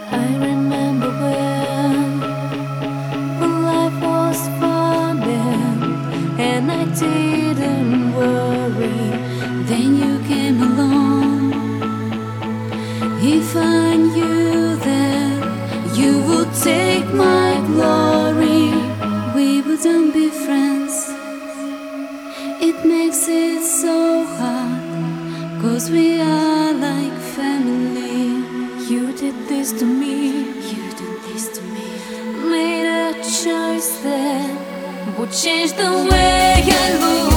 I remember when life was fun then, and I didn't worry. Then you came along. If I knew that you would take my glory, we wouldn't be friends. It makes it so hard, 'cause we are like family. You did this to me, you did this to me. Made a choice that would change the way I look.